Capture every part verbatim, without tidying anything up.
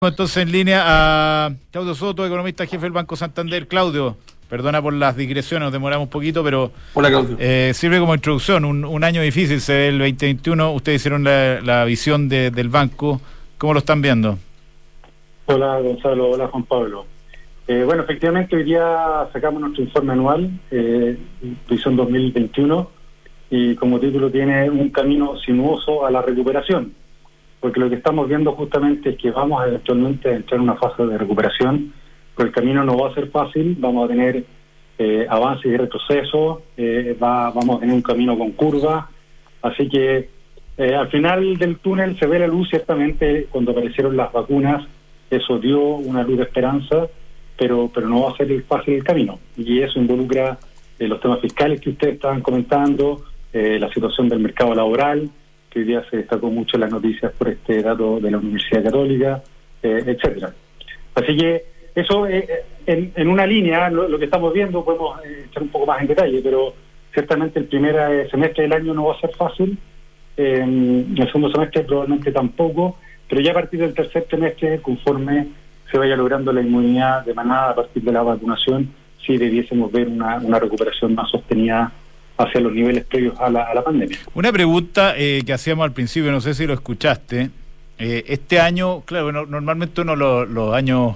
Entonces en línea a Claudio Soto, economista jefe del Banco Santander. Claudio, perdona por las digresiones, nos demoramos un poquito, pero Hola, Claudio. Eh, sirve como introducción, un, un año difícil, se ve el veinte veintiuno, ustedes hicieron la, la visión de, del banco, ¿cómo lo están viendo? Hola Gonzalo, hola Juan Pablo. Eh, bueno, efectivamente hoy día sacamos nuestro informe anual, eh, visión dos mil veintiuno, y como título tiene un camino sinuoso a la recuperación. Porque lo que estamos viendo justamente es que vamos eventualmente a entrar en una fase de recuperación, pero el camino no va a ser fácil, vamos a tener eh, avances y retrocesos, eh, va, vamos a tener un camino con curvas, así que eh, al final del túnel se ve la luz. Ciertamente cuando aparecieron las vacunas, eso dio una luz de esperanza, pero, pero no va a ser fácil el camino, y eso involucra eh, los temas fiscales que ustedes estaban comentando, eh, la situación del mercado laboral, que hoy día se destacó mucho en las noticias por este dato de la Universidad Católica, eh, etcétera. Así que eso, eh, en, en una línea, lo, lo que estamos viendo, podemos eh, echar un poco más en detalle, pero ciertamente el primer eh, semestre del año no va a ser fácil, eh, el segundo semestre probablemente tampoco, pero ya a partir del tercer trimestre, conforme se vaya logrando la inmunidad de manada a partir de la vacunación, sí debiésemos ver una, una recuperación más sostenida hacia los niveles previos a la, a la pandemia. Una pregunta eh, que hacíamos al principio, no sé si lo escuchaste. Eh, este año, claro, no, normalmente uno los, los años,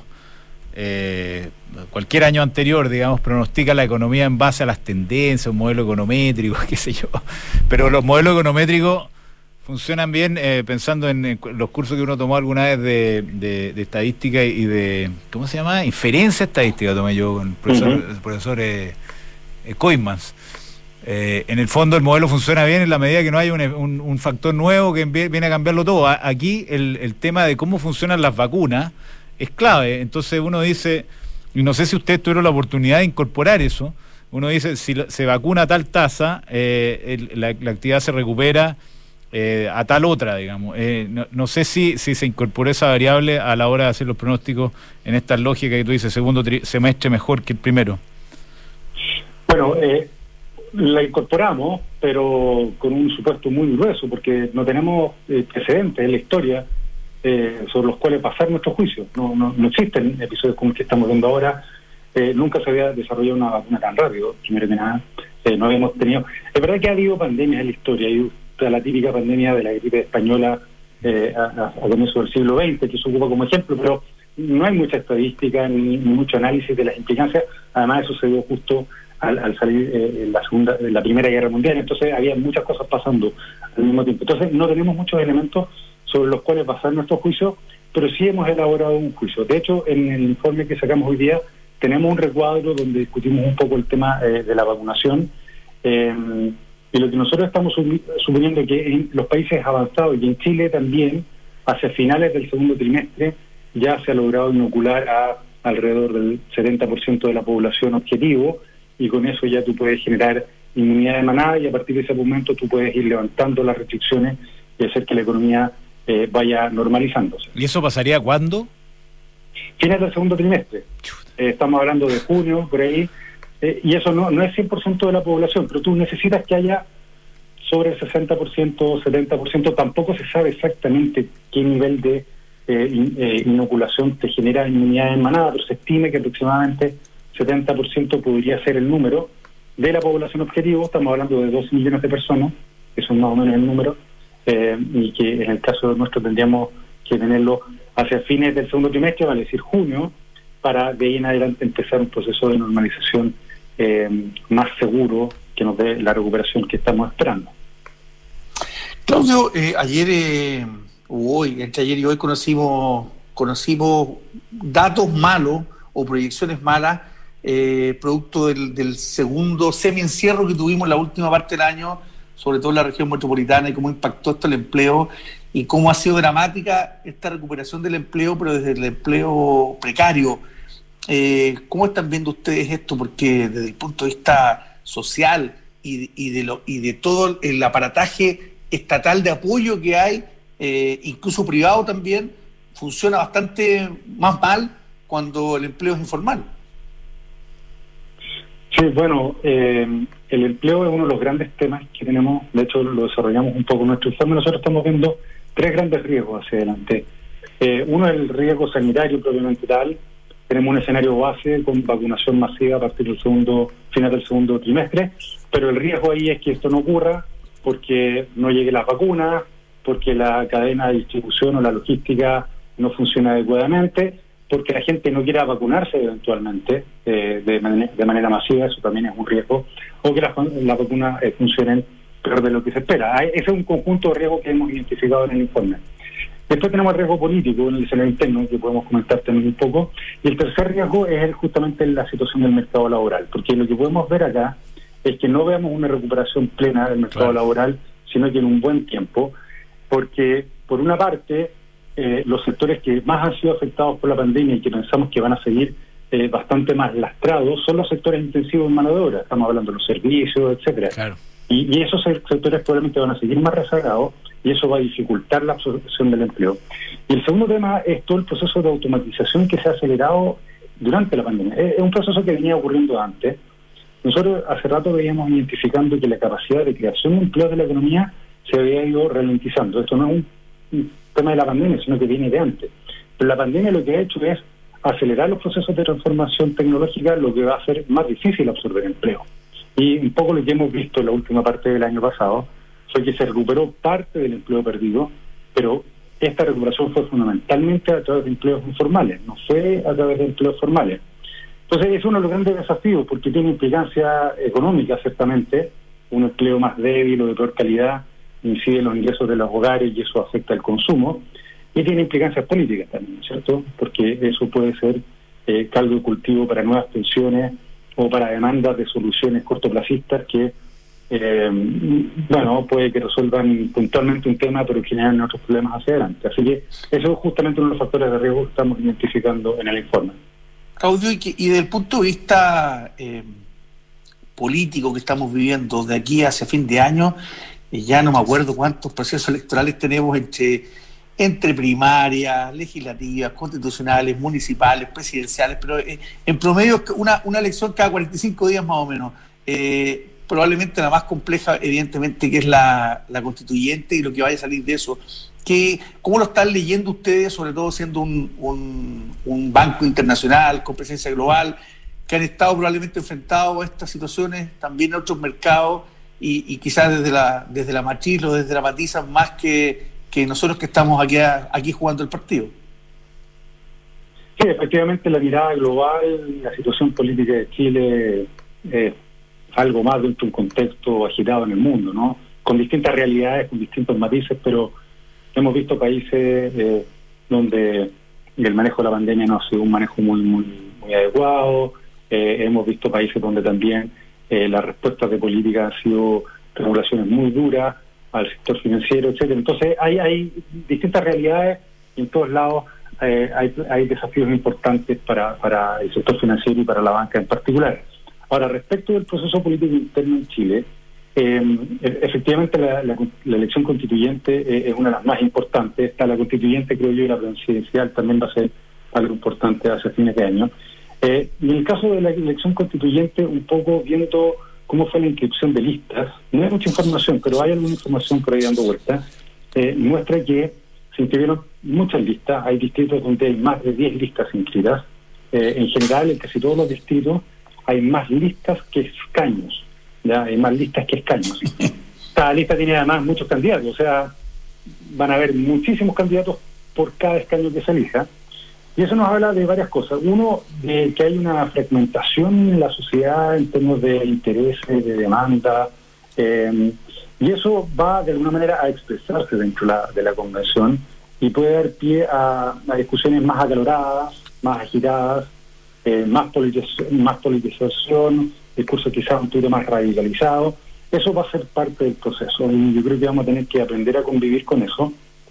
eh, cualquier año anterior, digamos, pronostica la economía en base a las tendencias, un modelo econométrico, qué sé yo. Pero los modelos econométricos funcionan bien eh, pensando en, en los cursos que uno tomó alguna vez de, de, de estadística y de, ¿cómo se llama? Inferencia estadística tomé yo con el profesor, uh-huh. el profesor eh, eh, Koymans. Eh, en el fondo el modelo funciona bien en la medida que no hay un, un, un factor nuevo que viene a cambiarlo todo. A, aquí el, el tema de cómo funcionan las vacunas es clave. Entonces uno dice, y no sé si ustedes tuvieron la oportunidad de incorporar eso, uno dice, si se vacuna a tal tasa, eh, el, la, la actividad se recupera eh, a tal otra, digamos. Eh, no, no sé si, si se incorporó esa variable a la hora de hacer los pronósticos en esta lógica que tú dices, segundo tri- semestre mejor que el primero. Bueno, eh... la incorporamos, pero con un supuesto muy grueso, porque no tenemos eh, precedentes en la historia eh, sobre los cuales pasar nuestro juicio. No, no, no existen episodios como el que estamos viendo ahora. Eh, nunca se había desarrollado una vacuna tan rápido, primero que nada. Eh, no habíamos tenido... Es verdad que ha habido pandemias en la historia, hay la típica pandemia de la gripe española eh, a, a comienzos del siglo veinte, que se ocupa como ejemplo, pero no hay mucha estadística ni, ni mucho análisis de las implicancias. Además, eso se dio justo Al, al salir eh, en la segunda, en la Primera Guerra Mundial, entonces había muchas cosas pasando al mismo tiempo. Entonces no tenemos muchos elementos sobre los cuales basar nuestro juicio, pero sí hemos elaborado un juicio. De hecho, en el informe que sacamos hoy día tenemos un recuadro donde discutimos un poco el tema eh, de la vacunación, eh, y lo que nosotros estamos suponiendo que en los países avanzados y en Chile también, hacia finales del segundo trimestre, ya se ha logrado inocular a alrededor del setenta por ciento de la población objetivo, y con eso ya tú puedes generar inmunidad de manada, y a partir de ese momento tú puedes ir levantando las restricciones y hacer que la economía eh, vaya normalizándose. ¿Y eso pasaría cuándo? Fines del segundo trimestre. Eh, estamos hablando de junio, por ahí, eh, y eso no, no es cien por ciento de la población, pero tú necesitas que haya sobre el sesenta por ciento, setenta por ciento, tampoco se sabe exactamente qué nivel de eh, in, eh, inoculación te genera inmunidad de manada, pero se estima que aproximadamente setenta por ciento podría ser el número de la población objetivo. Estamos hablando de dos millones de personas, que son más o menos el número, eh, y que en el caso nuestro tendríamos que tenerlo hacia fines del segundo trimestre, vale decir junio, para de ahí en adelante empezar un proceso de normalización eh, más seguro que nos dé la recuperación que estamos esperando. Claudio, eh, ayer eh, o hoy, entre ayer y hoy conocimos, conocimos datos malos o proyecciones malas Eh, producto del, del segundo semi-encierro que tuvimos en la última parte del año, sobre todo en la región metropolitana, y cómo impactó esto el empleo y cómo ha sido dramática esta recuperación del empleo, pero desde el empleo precario. Eh, ¿Cómo están viendo ustedes esto? Porque desde el punto de vista social y, y, de, lo, y de todo el aparataje estatal de apoyo que hay, eh, incluso privado también, funciona bastante más mal cuando el empleo es informal. Sí, bueno, eh, el empleo es uno de los grandes temas que tenemos. De hecho lo desarrollamos un poco en nuestro informe. Nosotros estamos viendo tres grandes riesgos hacia adelante. Eh, uno es el riesgo sanitario propiamente tal. Tenemos un escenario base con vacunación masiva a partir del segundo final del segundo trimestre, pero el riesgo ahí es que esto no ocurra porque no llegue las vacunas, porque la cadena de distribución o la logística no funciona adecuadamente, porque la gente no quiera vacunarse eventualmente eh, de, man- de manera masiva, eso también es un riesgo, o que las la vacunas eh, funcionen peor de lo que se espera. Hay, ese es un conjunto de riesgos que hemos identificado en el informe. Después tenemos el riesgo político en el escenario interno, que podemos comentar también un poco, y el tercer riesgo es justamente la situación del mercado laboral, porque lo que podemos ver acá es que no veamos una recuperación plena del mercado claro. laboral, sino que en un buen tiempo, porque por una parte eh, los sectores que más han sido afectados por la pandemia y que pensamos que van a seguir eh, bastante más lastrados son los sectores intensivos en mano de obra, estamos hablando de los servicios, etcétera. Claro. Y, y esos sectores probablemente van a seguir más rezagados y eso va a dificultar la absorción del empleo. Y el segundo tema es todo el proceso de automatización que se ha acelerado durante la pandemia. Es, es un proceso que venía ocurriendo antes. Nosotros hace rato veíamos identificando que la capacidad de creación de empleo de la economía se había ido ralentizando. Esto no es un, un tema de la pandemia, sino que viene de antes. Pero la pandemia lo que ha hecho es acelerar los procesos de transformación tecnológica, lo que va a hacer más difícil absorber empleo. Y un poco lo que hemos visto en la última parte del año pasado fue que se recuperó parte del empleo perdido, pero esta recuperación fue fundamentalmente a través de empleos informales, no fue a través de empleos formales. Entonces es uno de los grandes desafíos porque tiene implicancia económica, ciertamente. Un empleo más débil o de peor calidad incide en los ingresos de los hogares y eso afecta el consumo. Y tiene implicancias políticas también, ¿cierto? Porque eso puede ser eh, caldo de cultivo para nuevas tensiones o para demandas de soluciones cortoplacistas que, eh, bueno, puede que resuelvan puntualmente un tema, pero generan otros problemas hacia adelante. Así que eso es justamente uno de los factores de riesgo que estamos identificando en el informe. Claudio, y, que, y desde el punto de vista eh, político que estamos viviendo de aquí hacia fin de año, eh, ya no me acuerdo cuántos procesos electorales tenemos entre, entre primarias, legislativas, constitucionales, municipales, presidenciales, pero eh, en promedio una, una elección cada cuarenta y cinco días más o menos. Eh, probablemente la más compleja, evidentemente, que es la, la constituyente y lo que vaya a salir de eso. Que, ¿Cómo lo están leyendo ustedes, sobre todo siendo un, un, un banco internacional con presencia global, que han estado probablemente enfrentados a estas situaciones también en otros mercados y, y quizás desde la desde la matriz o desde la matiza más que, que nosotros que estamos aquí, aquí jugando el partido? Sí, efectivamente la mirada global, la situación política de Chile es algo más dentro de un contexto agitado en el mundo, ¿no? Con distintas realidades, con distintos matices, pero hemos visto países eh, donde el manejo de la pandemia no ha sido un manejo muy muy muy adecuado. Eh, hemos visto países donde también eh, las respuestas de política han sido regulaciones muy duras al sector financiero, etcétera. Entonces hay hay distintas realidades y en todos lados eh, hay, hay desafíos importantes para, para el sector financiero y para la banca en particular. Ahora, respecto del proceso político interno en Chile, Eh, efectivamente la, la, la elección constituyente eh, es una de las más importantes. Está la constituyente, creo yo, y la presidencial también va a ser algo importante hacia fines de año. Eh, y en el caso de la elección constituyente, un poco viendo cómo fue la inscripción de listas, no hay mucha información, pero hay alguna información por ahí dando vueltas, eh, muestra que se inscribieron muchas listas. Hay distritos donde hay más de diez listas inscritas. Eh, en general, en casi todos los distritos hay más listas que escaños. Ya hay más listas que escaños. Cada lista tiene además muchos candidatos, o sea, van a haber muchísimos candidatos por cada escaño que se elija. Y eso nos habla de varias cosas. Uno, de que hay una fragmentación en la sociedad en términos de intereses, de demanda, eh, y eso va de alguna manera a expresarse dentro de la, de la convención y puede dar pie a, a discusiones más acaloradas, más agitadas, eh, más, politiz- más politización, discurso quizás un poquito más radicalizado. Eso va a ser parte del proceso y yo creo que vamos a tener que aprender a convivir con eso.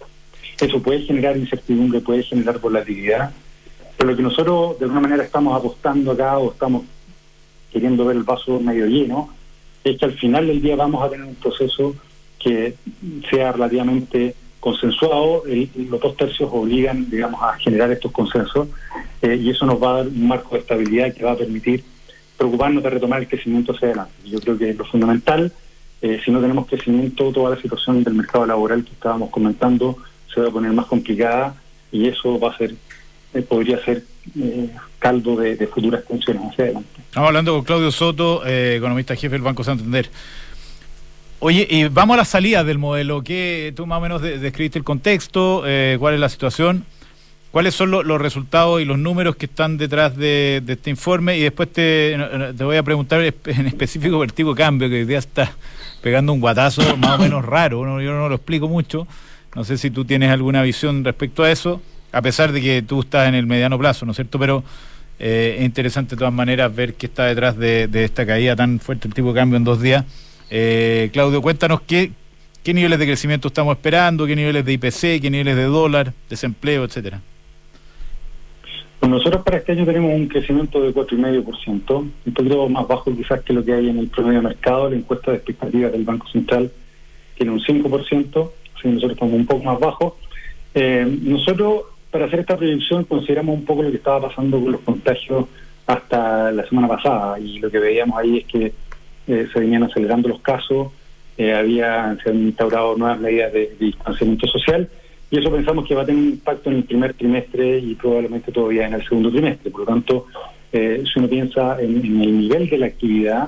Eso puede generar incertidumbre, puede generar volatilidad, pero lo que nosotros de alguna manera estamos apostando acá o estamos queriendo ver el vaso medio lleno es que al final del día vamos a tener un proceso que sea relativamente consensuado. El, los dos tercios obligan, digamos, a generar estos consensos eh, y eso nos va a dar un marco de estabilidad que va a permitir preocuparnos de retomar el crecimiento hacia adelante. Yo creo que es lo fundamental. Eh, si no tenemos crecimiento, toda la situación del mercado laboral que estábamos comentando se va a poner más complicada y eso va a ser, eh, podría ser eh, caldo de, de futuras tensiones hacia adelante. Estamos hablando con Claudio Soto, eh, economista jefe del Banco Santander. Oye, y vamos a la salida del modelo. ¿Qué, tú más o menos de, describiste el contexto? Eh, ¿Cuál es la situación? ¿Cuáles son lo, los resultados y los números que están detrás de, de este informe? Y después te, te voy a preguntar en específico por el tipo de cambio, que hoy día está pegando un guatazo más o menos raro, ¿no? Yo no lo explico mucho. No sé si tú tienes alguna visión respecto a eso, a pesar de que tú estás en el mediano plazo, ¿no es cierto? Pero eh, es interesante de todas maneras ver qué está detrás de, de esta caída tan fuerte del tipo de cambio en dos días. Eh, Claudio, cuéntanos qué, qué niveles de crecimiento estamos esperando, qué niveles de I P C, qué niveles de dólar, desempleo, etcétera. Bueno, nosotros para este año tenemos un crecimiento de cuatro coma cinco por ciento, un poquito más bajo quizás que lo que hay en el promedio de mercado. La encuesta de expectativas del Banco Central tiene un cinco por ciento, así que nosotros estamos un poco más bajos. Eh, nosotros, para hacer esta proyección, consideramos un poco lo que estaba pasando con los contagios hasta la semana pasada, y lo que veíamos ahí es que eh, se venían acelerando los casos, eh, había, se han instaurado nuevas medidas de, de distanciamiento social, y eso pensamos que va a tener un impacto en el primer trimestre y probablemente todavía en el segundo trimestre. Por lo tanto, eh, si uno piensa en, en el nivel de la actividad,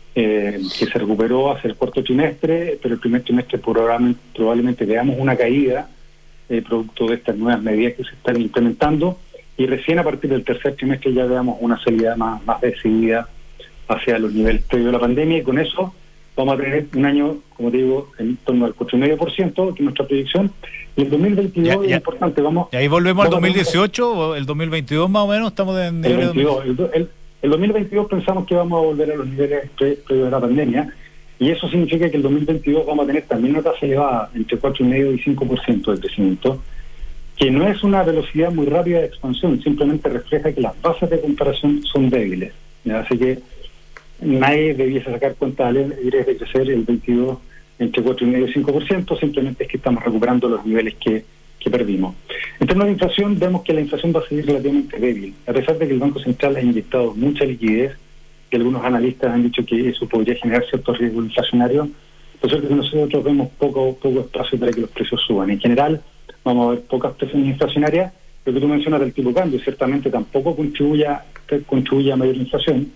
eh, que se recuperó hacia el cuarto trimestre, pero el primer trimestre probablemente, probablemente veamos una caída eh, producto de estas nuevas medidas que se están implementando, y recién a partir del tercer trimestre ya veamos una salida más, más decidida hacia los niveles previos a la pandemia, y con eso vamos a tener un año, como te digo, en torno al cuatro coma cinco por ciento, que es nuestra predicción, y el dos mil veintidós ya, ya, es importante. Vamos, ¿y ahí volvemos al dos mil dieciocho o el dos mil veintidós más o menos? Estamos en el, veintidós, el, el, el dos mil veintidós pensamos que vamos a volver a los niveles pre, previos a la pandemia, y eso significa que el dos mil veintidós vamos a tener también una tasa elevada, entre cuatro coma cinco y cinco por ciento de crecimiento, que no es una velocidad muy rápida de expansión, simplemente refleja que las bases de comparación son débiles, ¿ya? Así que nadie debiese sacar cuenta de de crecer el veintidós entre cuatro coma cinco y cinco por ciento, simplemente es que estamos recuperando los niveles que, que perdimos. En términos de inflación, vemos que la inflación va a seguir relativamente débil, a pesar de que el Banco Central ha inyectado mucha liquidez, que algunos analistas han dicho que eso podría generar ciertos riesgos inflacionarios. Por cierto que nosotros vemos poco, poco espacio para que los precios suban. En general, vamos a ver pocas presiones inflacionarias. Lo que tú mencionas del tipo de cambio ciertamente tampoco contribuye a, contribuye a mayor inflación.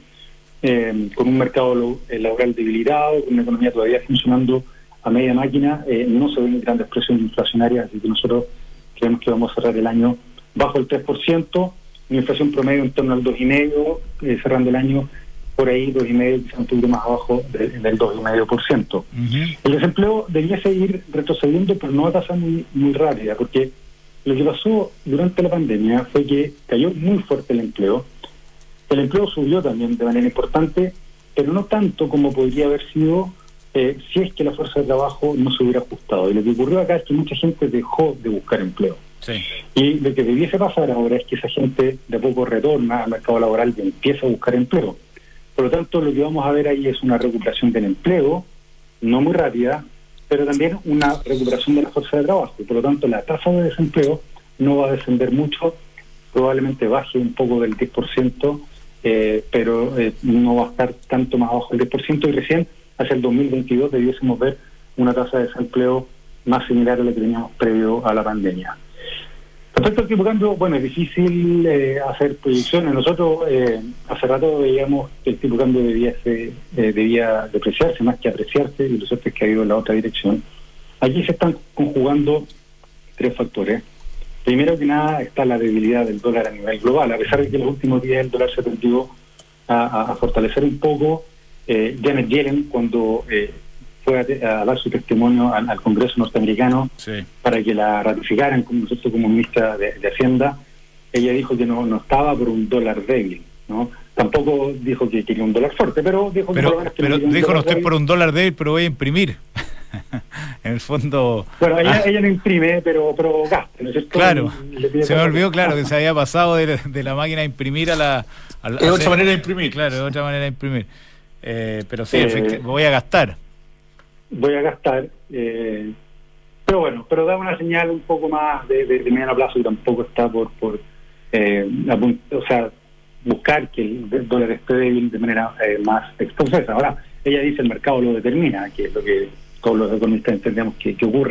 Eh, con un mercado lo, eh, laboral debilitado, con una economía todavía funcionando a media máquina, eh, no se ven grandes presiones inflacionarias, así que nosotros creemos que vamos a cerrar el año bajo el tres por ciento, una inflación promedio en torno al dos coma cinco por ciento, eh, cerrando el año por ahí dos coma cinco por ciento, quizá un poquito más abajo de, del dos coma cinco por ciento. Uh-huh. El desempleo debía seguir retrocediendo, pero no a tasa muy, muy rápida, porque lo que pasó durante la pandemia fue que cayó muy fuerte el empleo. El empleo subió también de manera importante, pero no tanto como podría haber sido eh, si es que la fuerza de trabajo no se hubiera ajustado. Y lo que ocurrió acá es que mucha gente dejó de buscar empleo. Sí. Y lo que debiese pasar ahora es que esa gente de a poco retorna al mercado laboral y empieza a buscar empleo. Por lo tanto, lo que vamos a ver ahí es una recuperación del empleo, no muy rápida, pero también una recuperación de la fuerza de trabajo. Y por lo tanto, la tasa de desempleo no va a descender mucho, probablemente baje un poco del diez por ciento, Eh, pero eh, no va a estar tanto más abajo del diez por ciento, y recién hacia el dos mil veintidós debiésemos ver una tasa de desempleo más similar a la que teníamos previo a la pandemia. Respecto al tipo de cambio, bueno, es difícil eh, hacer proyecciones. Nosotros eh, hace rato veíamos que el tipo de cambio debía, ser, eh, debía depreciarse más que apreciarse, y lo cierto es que ha ido en la otra dirección. Aquí se están conjugando tres factores. Primero que nada está la debilidad del dólar a nivel global, a pesar de que en los últimos días el dólar se tendió a, a, a fortalecer un poco. eh, Janet Yellen, cuando eh, fue a, a dar su testimonio al, al Congreso norteamericano, sí, para que la ratificaran como, nosotros, como ministra de, de Hacienda, ella dijo que no, no estaba por un dólar débil, ¿no? Tampoco dijo que quería un dólar fuerte, pero dijo pero, que... Por lo pero que dijo no estoy por un dólar débil, pero voy a imprimir. En el fondo... Bueno, ella, ah. ella no imprime, pero, pero gasta, ¿no es cierto? Claro, se me olvidó, claro, que se había pasado de, de la máquina a imprimir a la... A la es otra manera de imprimir. Claro, es otra manera de imprimir. Eh, pero sí, eh, voy a gastar. Voy a gastar, eh, pero bueno, pero da una señal un poco más de, de, de mediano plazo, y tampoco está por, por eh, o sea, buscar que el dólar esté débil de manera eh, más expresa. Ahora, ella dice el mercado lo determina, que es lo que todos los economistas entendemos que, que ocurre.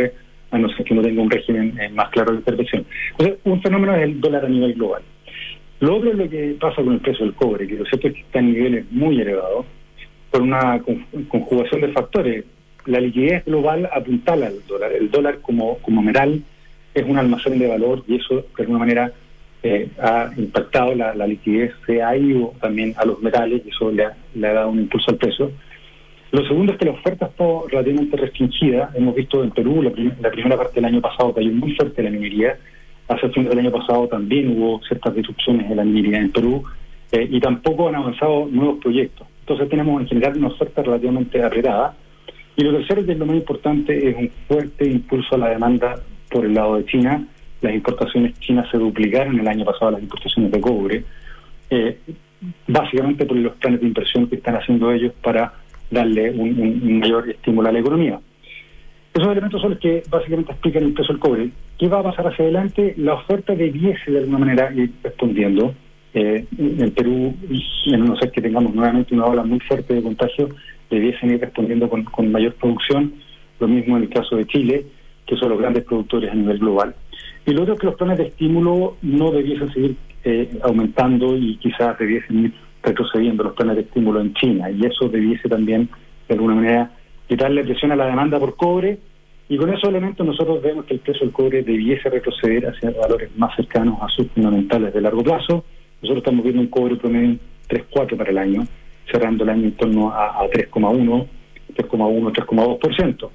a no ser que no tenga un régimen eh, más claro de intervención. Entonces, un fenómeno es el dólar a nivel global. Lo otro es lo que pasa con el precio del cobre, que lo cierto es que está en niveles muy elevados por una conjugación de factores. La liquidez global apuntala al dólar. El dólar como, como metal es un almacén de valor y eso de alguna manera eh, ha impactado la, la liquidez, se ha ido también a los metales y eso le ha, le ha dado un impulso al precio. Lo segundo es que la oferta está relativamente restringida. Hemos visto en Perú, la, prim la primera parte del año pasado cayó muy fuerte la minería. Hace el fin del año pasado también hubo ciertas disrupciones en la minería en Perú eh, y tampoco han avanzado nuevos proyectos. Entonces tenemos en general una oferta relativamente apretada. Y lo tercero, que es lo más importante, es un fuerte impulso a la demanda por el lado de China. Las importaciones chinas se duplicaron el año pasado, las importaciones de cobre, eh, básicamente por los planes de inversión que están haciendo ellos para darle un, un, un mayor estímulo a la economía. Esos elementos son los que básicamente explican el precio del cobre. ¿Qué va a pasar hacia adelante? La oferta debiese de alguna manera ir respondiendo. Eh, en Perú, y a no ser que tengamos nuevamente una ola muy fuerte de contagio, debiesen ir respondiendo con, con mayor producción. Lo mismo en el caso de Chile, que son los grandes productores a nivel global. Y lo otro es que los planes de estímulo no debiesen seguir eh, aumentando y quizás debiesen ir retrocediendo los planes de estímulo en China, y eso debiese también de alguna manera quitarle presión a la demanda por cobre, y con esos elementos nosotros vemos que el precio del cobre debiese retroceder hacia valores más cercanos a sus fundamentales de largo plazo. Nosotros estamos viendo un cobre promedio tres coma cuatro para el año, cerrando el año en torno a, a tres coma uno, tres coma uno, tres coma dos por ciento.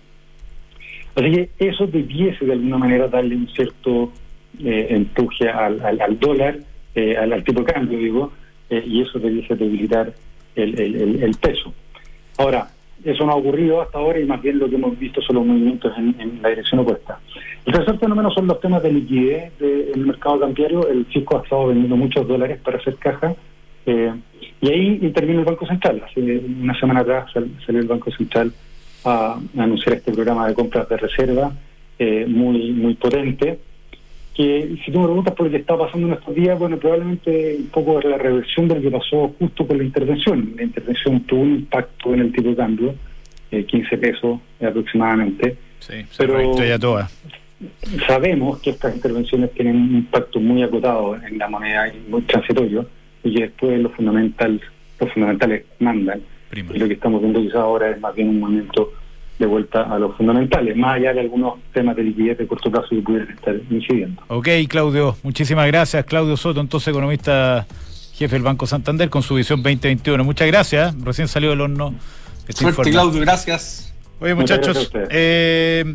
Así que eso debiese de alguna manera darle un cierto eh, empuje al, al, al dólar, eh, al, al tipo de cambio, digo, eh, y eso debiese debilitar el, el, el, el peso. Ahora, eso no ha ocurrido hasta ahora y más bien lo que hemos visto son los movimientos en, en la dirección opuesta. El tercer fenómeno son los temas de liquidez del mercado cambiario. El fisco ha estado vendiendo muchos dólares para hacer caja, eh, y ahí interviene el Banco Central. Hace una semana atrás salió el Banco Central a anunciar este programa de compras de reserva eh, muy muy potente, que si tú me preguntas por lo que está pasando en estos días, bueno, probablemente un poco la reversión de lo que pasó justo con la intervención. La intervención tuvo un impacto en el tipo de cambio, eh, quince pesos aproximadamente. Sí, se pero ya toda. Sabemos que estas intervenciones tienen un impacto muy acotado en la moneda y muy transitorio, y que después los fundamentales, los fundamentales mandan. Prima. Y lo que estamos viendo quizás ahora es más bien un movimiento de vuelta a los fundamentales, más allá de algunos temas de liquidez de corto plazo que pudieran estar incidiendo. Ok, Claudio, muchísimas gracias. Claudio Soto, entonces economista jefe del Banco Santander, con su visión veinte veintiuno. Muchas gracias, recién salió del horno. Suerte, Claudio, gracias. Oye, muchachos, eh,